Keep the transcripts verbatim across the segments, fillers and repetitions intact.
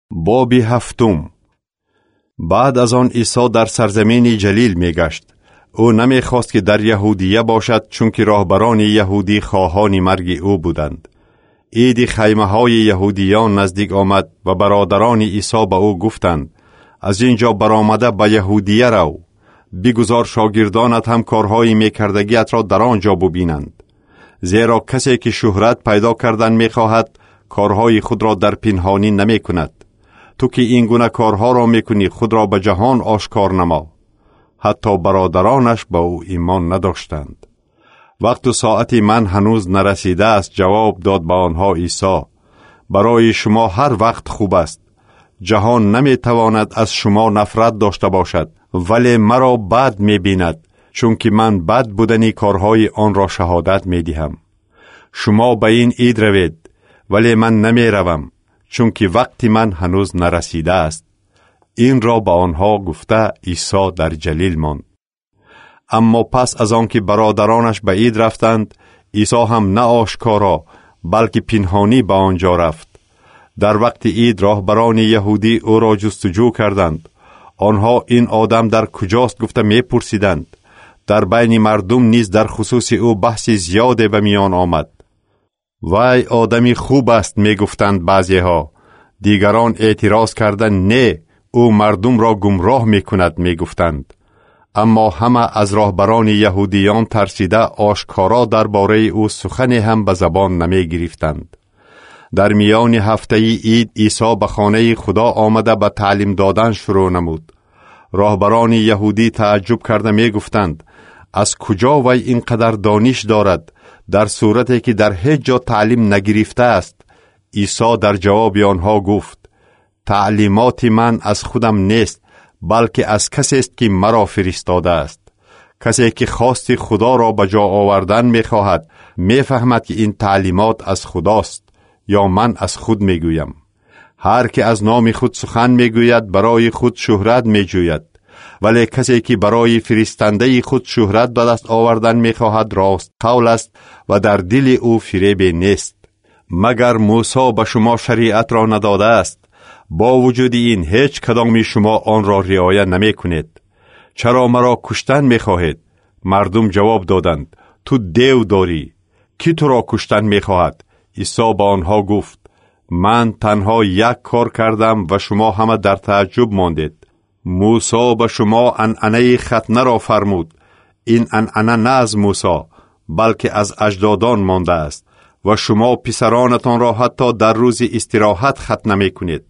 باب هفتم. بعد از آن عیسی در سرزمین جلیل می گشت. او نمی خواست که در یهودیه باشد، چون که راهبران یهودی خواهان مرگ او بودند. عید خیمه های یهودیان نزدیک آمد و برادران عیسی به او گفتند: از اینجا برآمده به یهودیه رو، بگذار شاگردانت هم کارهای میکردگیت را در آنجا ببینند. زیرا کسی که شهرت پیدا کردن میخواهد کارهای خود را در پنهانی نمی کند. تو که این گونه کارها را میکنی خود را به جهان آشکار نما. حتی برادرانش به او ایمان نداشتند. وقت و ساعت من هنوز نرسیده است، جواب داد به آنها عیسی: برای شما هر وقت خوب است. جهان نمیتواند از شما نفرت داشته باشد، ولی مرا بد میبیند، چون که من بد بودنی کارهای آن را شهادت میدهم. شما به این عید روید، ولی من نمیروم، چون که وقت من هنوز نرسیده است. این را به آنها گفته عیسی در جلیل ماند. اما پس از آن که برادرانش به عید رفتند، عیسی هم نه آشکارا بلکه پنهانی به آنجا رفت. در وقت عید راهبران یهودی او را جستجو کردند. آنها این آدم در کجاست گفته می پرسیدند. در بین مردم نیز در خصوص او بحث زیاده به میان آمد. وای آدمی خوب است می گفتند بعضی ها. دیگران اعتراض کردند نه، او مردم را گمراه می کند می گفتند. اما همه از راهبران یهودیان ترسیده آشکارا درباره او سخنی هم به زبان نمی گرفتند. در میان هفته عید عیسی به خانه خدا آمده به تعلیم دادن شروع نمود. راهبران یهودی تعجب کرده می گفتند: از کجا وی اینقدر دانش دارد، در صورتی که در هیچ جا تعلیم نگرفته است؟ عیسی در جواب آنها گفت: تعلیمات من از خودم نیست، بلکه از کسی است که مرا فرستاده است. کسی که خواست خدا را به جا آوردن می خواهد می فهمد که این تعلیمات از خداست یا من از خود می گویم. هر که از نام خود سخن می گوید برای خود شهرت می جوید، ولی کسی که برای فرستنده خود شهرت به دست آوردن می خواهد راست قول است و در دل او فریب نیست. مگر موسی به شما شریعت را نداده است؟ با وجود این هیچ کدام شما آن را رعایت نمی کنید. چرا مرا کشتن می خواهید؟ مردم جواب دادند: تو دیو داری، کی تو را کشتن می خواهد؟ عیسی با آنها گفت: من تنها یک کار کردم و شما همه در تعجب ماندید. موسی به شما عنعنه ختنه را فرمود. این عنعنه نه از موسی بلکه از اجدادان مانده است و شما پسرانتان را حتی در روز استراحت ختنه می کنید.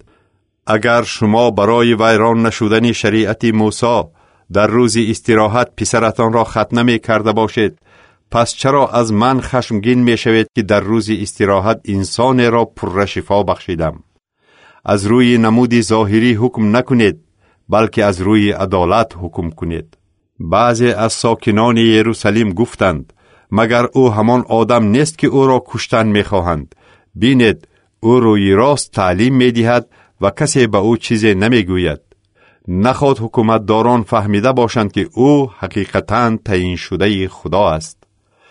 اگر شما برای ویران نشدن شریعت موسی در روز استراحت پسرتان را ختنه می کرده باشید، پس چرا از من خشمگین می شوید که در روز استراحت انسان را پر شفا بخشیدم؟ از روی نمود ظاهری حکم نکنید، بلکه از روی عدالت حکم کنید. بعضی از ساکنان یروشلیم گفتند: مگر او همان آدم نیست که او را کشتن می خواهند؟ بینید او روی راست تعلیم می دهد و کسی به او چیزی نمی گوید. نخواد حکومتداران فهمیده باشند که او حقیقتاً تعیین شده خدا است.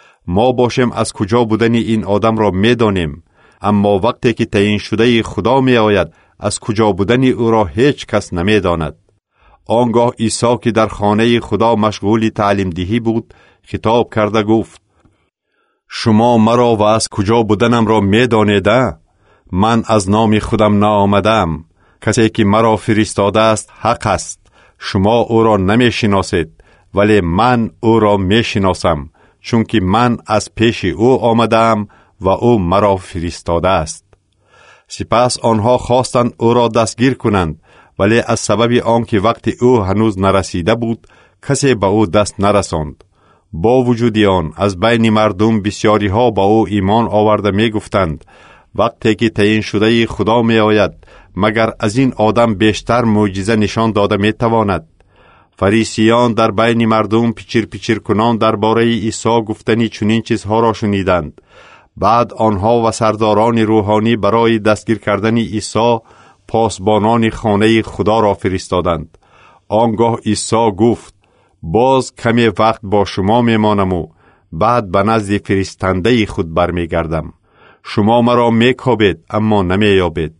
ما باشیم از کجا بودن این آدم را می دانیم، اما وقتی که تعیین شده خدا می آید از کجا بودن او را هیچ کس نمی داند. آنگاه عیسی که در خانه خدا مشغول تعلیم دهی بود خطاب کرده گفت: شما مرا و از کجا بودنم را می دانیده؟ من از نام خودم نآمدم. کسی که مرا فرستاده است حق است. شما او را نمی شناسید، ولی من او را می شناسم، چون که من از پیش او آمدم و او مرا فرستاده است. سپس آنها خواستند او را دستگیر کنند، ولی از سبب آنکه وقت او هنوز نرسیده بود کسی به او دست نرساند. با وجود آن از بین مردم بسیاری ها با او ایمان آورده می گفتند: وقتی که تعیین شده خدا می آید مگر از این آدم بیشتر معجزه نشان داده می تواند؟ فریسیان در بین مردم پیچیر پیچیر کنان درباره عیسی گفتنی چنین چیزها را شنیدند. بعد آنها و سرداران روحانی برای دستگیر کردن عیسی پاسبانان خانه خدا را فرستادند. آنگاه عیسی گفت: باز کمی وقت با شما میمانم و بعد به نزد فرستنده خود برمیگردم. شما مرا میکابید اما نمییابید،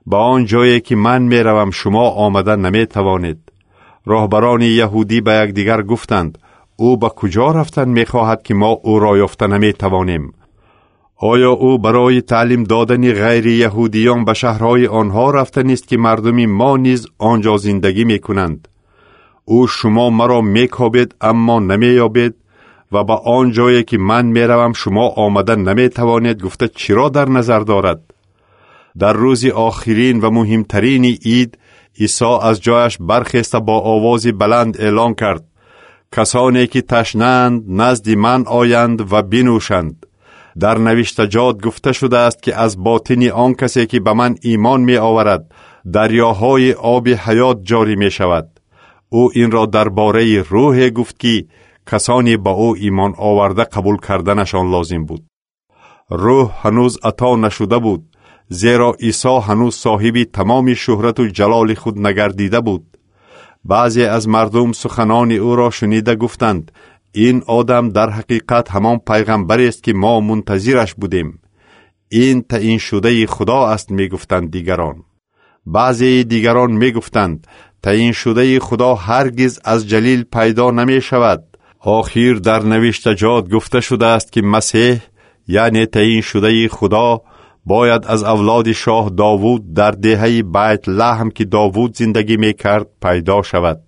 با آن جایی که من می روم شما آمدن نمی توانید. راهبران یهودی به یکدیگر گفتند او به کجا رفتن می خواهد که ما او را یافته نمی توانیم؟ آیا او برای تعلیم دادن غیر یهودیان به شهرهای آنها رفته نیست که مردمی ما نیز آنجا زندگی می کنند؟ او شما مرا می کابید اما نمی یابید و با آن جایی که من می روم شما آمدن نمی توانید گفته چرا در نظر دارد؟ در روز آخرین و مهمترین عید عیسی از جایش برخیست با آواز بلند اعلان کرد کسانی که تشنند نزد من آیند و بنوشند. در نوشتجات گفته شده است که از باطن آن کسی که به من ایمان می آورد دریاهای آب حیات جاری می شود. او این را درباره روح گفت که کسانی با او ایمان آورده قبول کردنشان لازم بود. روح هنوز عطا نشده بود، زیرا عیسی هنوز صاحب تمام شهرت و جلال خود نگردیده بود. بعضی از مردم سخنان او را شنیده گفتند این آدم در حقیقت همان پیغمبر است که ما منتظرش بودیم. این تعیین شده خدا است می گفتند دیگران. بعضی دیگران می گفتند تعیین شده خدا هرگز از جلیل پیدا نمی شود. آخر در نوشتجات گفته شده است که مسیح یعنی تعیین شده خدا باید از اولاد شاه داوود در دهه بیت لحم که داوود زندگی می کرد پیدا شود.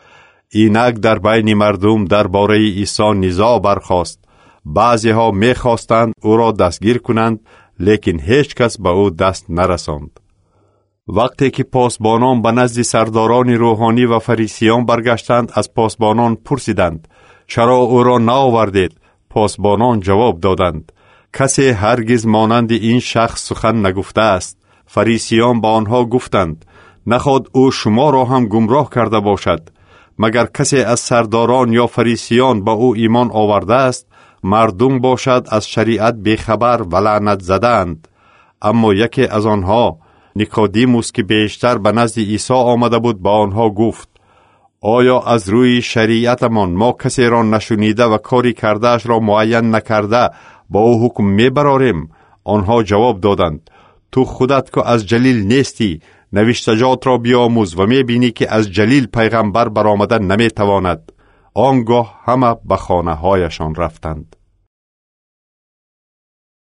اینک در بین مردم درباره عیسی نزاع برخاست. بعضی ها می خواستند او را دستگیر کنند لیکن هیچ کس به او دست نرساند. وقتی که پاسبانان به نزد سرداران روحانی و فریسیان برگشتند از پاسبانان پرسیدند چرا او را نآوردید؟ پاسبانان جواب دادند کسی هرگز مانند این شخص سخن نگفته است. فریسیان با آنها گفتند نخواد او شما را هم گمراه کرده باشد. مگر کسی از سرداران یا فریسیان با او ایمان آورده است مردم باشد از شریعت بیخبر و لعنت زدند. اما یکی از آنها نیکودیموس که بیشتر به نزد عیسی آمده بود با آنها گفت آیا از روی شریعتمان ما کسی را نشنیده و کاری کردهش را معین نکرده با او حکم میبراریم؟ آنها جواب دادند تو خودت که از جلیل نیستی نوشتجات را بیاموز و میبینی که از جلیل پیغمبر برآمدن نمیتواند. آنگاه همه به خانه هایشان رفتند.